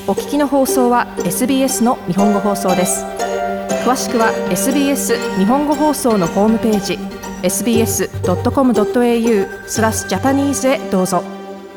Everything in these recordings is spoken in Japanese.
お聞きの放送は SBS の日本語放送です。詳しくは SBS 日本語放送のホームページ sbs.com.au/Japanese へどうぞ。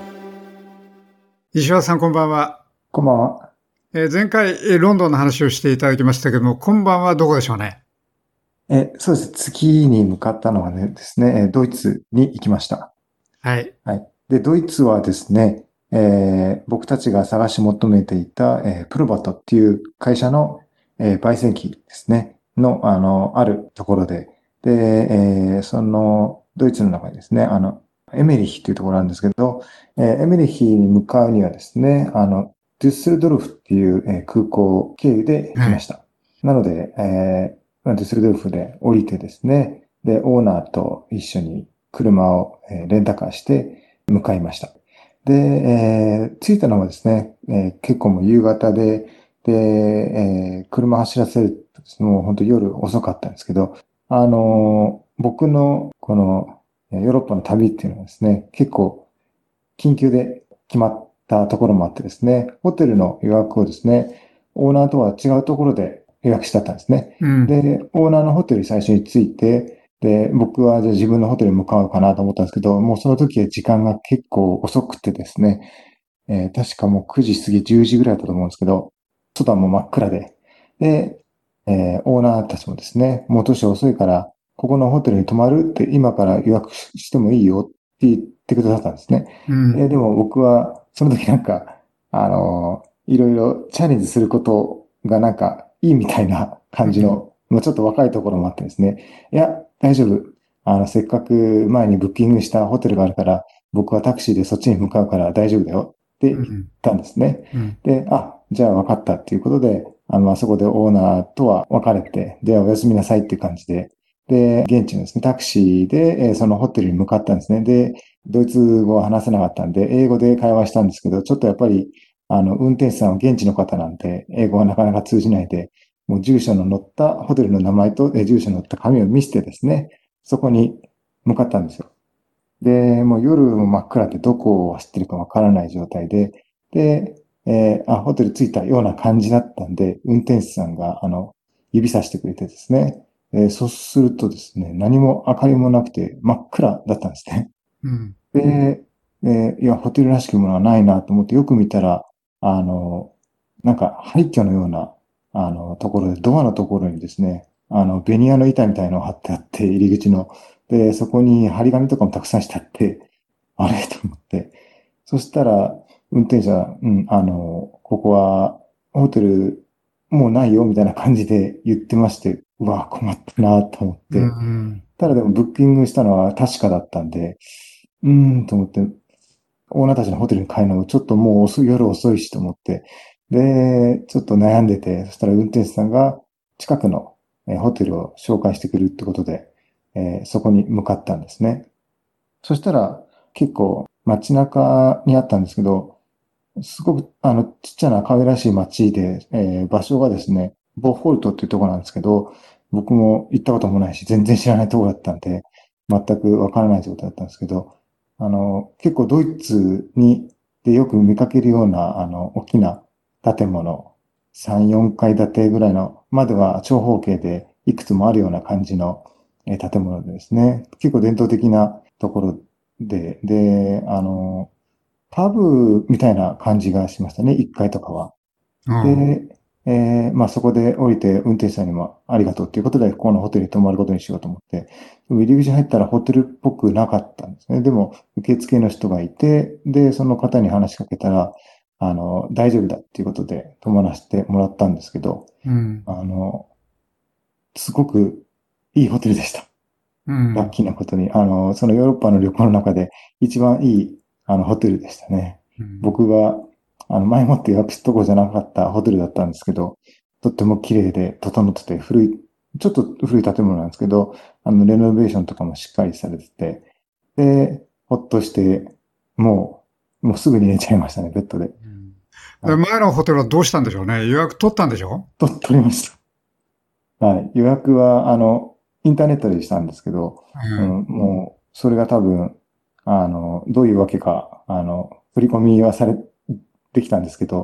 石原さん、こんばんは。 こんばんは。 前回ロンドンの話をしていただきましたけども、今晩はどこでしょうね。 そうです。次に向かったのはですね、ドイツに行きました。 はい。 はい。で、ドイツはですね、僕たちが探し求めていた、プロバトっていう会社の、焙煎機ですね、あるところで、で、その、ドイツの中にですね、エメリヒっていうところなんですけど、エメリヒに向かうにはですね、デュッセルドルフっていう、空港経由で行きました。なので、デュッセルドルフで降りてですね、で、オーナーと一緒に車をレンタカーして向かいました。で、着いたのはですね、結構もう夕方で、車走らせるとですね、もう本当夜遅かったんですけど、僕のこのヨーロッパの旅っていうのはですね、結構緊急で決まったところもあってですね、ホテルの予約をですね、オーナーとは違うところで予約してあったんですね。で、オーナーのホテルに最初に着いて、で、僕はじゃあ自分のホテルに向かうかなと思ったんですけど、もうその時は時間が結構遅くてですね、確かもう9時過ぎ10時ぐらいだったと思うんですけど、外はもう真っ暗で、で、オーナーたちもですね、もう年遅いから、ここのホテルに泊まるって今から予約してもいいよって言ってくださったんですね。でも僕は、その時なんか、いろいろチャレンジすることがなんかいいみたいな感じの、もうちょっと若いところもあってですね、いや、大丈夫。せっかく前にブッキングしたホテルがあるから、僕はタクシーでそっちに向かうから大丈夫だよって言ったんですね。で、じゃあ分かったっていうことで、あそこでオーナーとは別れて、で、おやすみなさいっていう感じで、で、現地のですね、タクシーで、そのホテルに向かったんですね。で、ドイツ語は話せなかったんで、英語で会話したんですけど、ちょっとやっぱり、運転手さんは現地の方なんで、英語はなかなか通じないで、もう住所の載ったホテルの名前と、住所の載った紙を見せてですね、そこに向かったんですよ。で、もう夜も真っ暗でどこを走ってるかわからない状態で、で、ホテル着いたような感じだったんで、運転手さんが、指さしてくれてですね、そうするとですね、何も明かりもなくて真っ暗だったんですね。で、いや、ホテルらしきものはないなと思ってよく見たら、なんか廃墟のような、ところで、ドアのところにですね、ベニヤの板みたいのを貼ってあって、入り口の。で、そこに張り紙とかもたくさんしてあって、あれと思って。そしたら、運転手は、ここは、ホテル、もうないよ、みたいな感じで言ってまして、うわ、困ったなと思って。ただでも、ブッキングしたのは確かだったんで、と思って、オーナーたちのホテルに帰るのもちょっともう夜遅いしと思って、で、ちょっと悩んでて、そしたら運転手さんが近くのホテルを紹介してくれるってことで、そこに向かったんですね。そしたら結構街中にあったんですけど、すごくちっちゃな可愛らしい街で、場所がですね、ボホルトっていうところなんですけど、僕も行ったこともないし、全然知らないところだったんで、全くわからない状態だったんですけど、結構ドイツでよく見かけるような、大きな建物、3、4階建てぐらいの、までは長方形でいくつもあるような感じの建物でですね、結構伝統的なところで、パブみたいな感じがしましたね、1階とかは。で、まあそこで降りて運転手さんにもありがとうっていうことで、ここのホテルに泊まることにしようと思って、でも入り口入ったらホテルっぽくなかったんですね。でも、受付の人がいて、で、その方に話しかけたら、大丈夫だっていうことで泊まらせてもらったんですけど、すごくいいホテルでした。ラッキーなことに、そのヨーロッパの旅行の中で一番いい、ホテルでしたね。僕が、前もって予約したとこじゃなかったホテルだったんですけど、とっても綺麗で整ってて、ちょっと古い建物なんですけど、レノベーションとかもしっかりされてて、で、ほっとして、もうすぐに寝ちゃいましたね、ベッドで。 前のホテルはどうしたんでしょうね。予約取ったんでしょ？ 取りました。はい。予約は、インターネットでしたんですけど、もう、それが多分、どういうわけか、振り込みはてきたんですけど、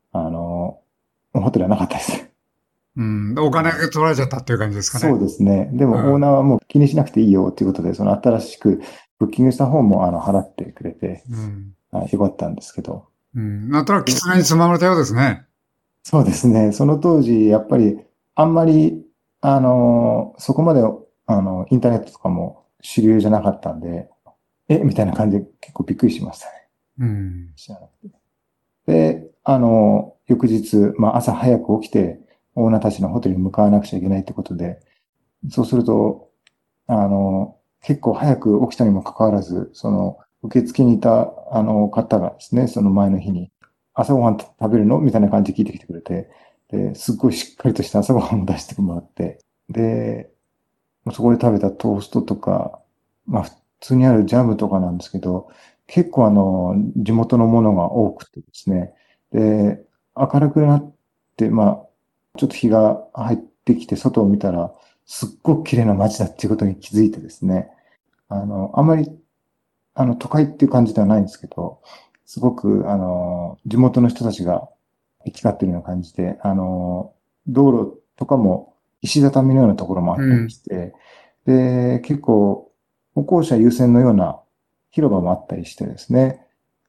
ホテルはなかったです。 お金が取られちゃったっていう感じですかね。 そうですね。でも、オーナーはもう気にしなくていいよということで、その新しくブッキングした方も、払ってくれて、よかったんですけど。 なんとなく狐につままれたようですね。 そうですね。その当時、やっぱり、あんまり、そこまで、インターネットとかも主流じゃなかったんで、みたいな感じで結構びっくりしましたね。知らなくて。で、翌日、朝早く起きて、オーナーたちのホテルに向かわなくちゃいけないってことで、そうすると、結構早く起きたにもかかわらず、その、受付にいた、方がですね、その前の日に、朝ごはん食べるのみたいな感じで聞いてきてくれて、で、すっごいしっかりとした朝ごはんを出してもらって、で、そこで食べたトーストとか、普通にあるジャムとかなんですけど、結構地元のものが多くてですね、で、明るくなって、ちょっと日が入ってきて外を見たら、すっごく綺麗な街だっていうことに気づいてですね、あんまり、都会っていう感じではないんですけど、すごく、地元の人たちが行き交ってるような感じで、道路とかも石畳のようなところもあったりして、で、結構、歩行者優先のような広場もあったりしてですね、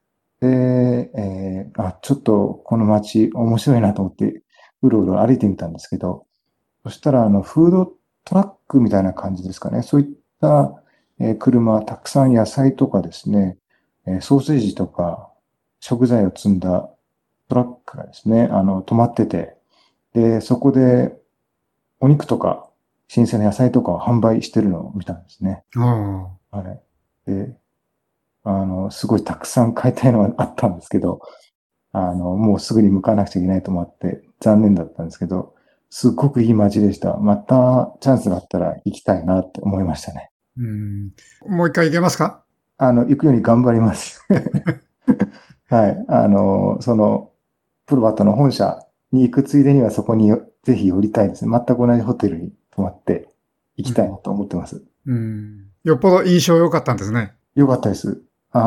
で、ちょっとこの街面白いなと思って、うろうろ歩いてみたんですけど、そしたら、フードトラックみたいな感じですかね。そういった、車、たくさん野菜とかですね、ソーセージとか食材を積んだトラックがですね、止まってて、で、そこでお肉とか新鮮な野菜とかを販売してるのを見たんですね。はい。で、すごいたくさん買いたいのがあったんですけど、もうすぐに向かわなくちゃいけないと思って残念だったんですけど、すっごくいい街でした。またチャンスがあったら行きたいなって思いましたね。 もう一回行けますか？ 行くように頑張ります。はい。その、プロバットの本社に行くついでにはそこにぜひ寄りたいですね。全く同じホテルに泊まって行きたいなと思ってます。 よっぽど印象良かったんですね。 良かったです。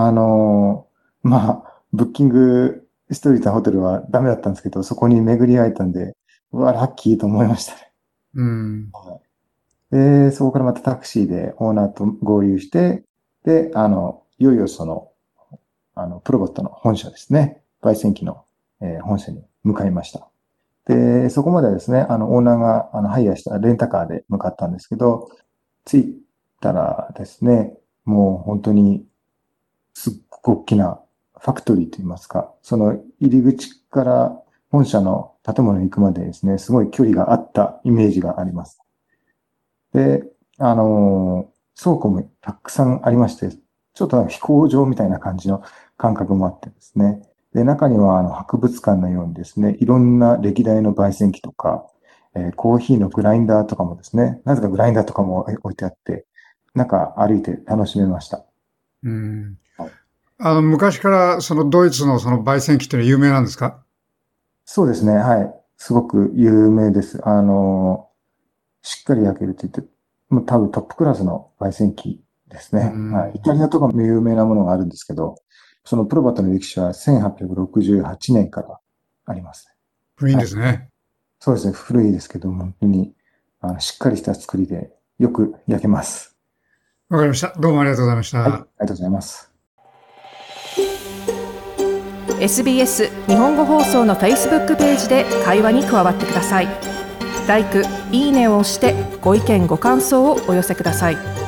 ブッキングしといたホテルはダメだったんですけど、そこに巡り会えたんで、うわ、ラッキーと思いましたね。で、そこからまたタクシーでオーナーと合流して、で、いよいよその、プロボットの本社ですね。焙煎機の、本社に向かいました。で、そこまではですね、オーナーが、ハイヤーしたレンタカーで向かったんですけど、着いたらですね、もう本当に、すっごく大きなファクトリーといいますか、その入り口から本社の建物に行くまでですね、すごい距離があったイメージがあります。で、倉庫もたくさんありまして、ちょっとなんか飛行場みたいな感じの感覚もあってですね。で、中には博物館のようにですね、いろんな歴代の焙煎機とか、コーヒーのグラインダーとかもですね、なぜかグラインダーとかも置いてあって、中歩いて楽しめました。 昔からそのドイツのその焙煎機っていうのは有名なんですか？ そうですね。はい。すごく有名です。しっかり焼けるって言って、もう多分トップクラスの焙煎機ですね。はい。イタリアとかも有名なものがあるんですけど、そのプロバットの歴史は1868年からあります。 古いんですね。はい、 そうですね。古いですけども、本当にしっかりした作りでよく焼けます。 わかりました。どうもありがとうございました。 はい。ありがとうございます。 SBS 日本語放送の Facebook ページで会話に加わってください。LIKE、いいねを押してご意見ご感想をお寄せください。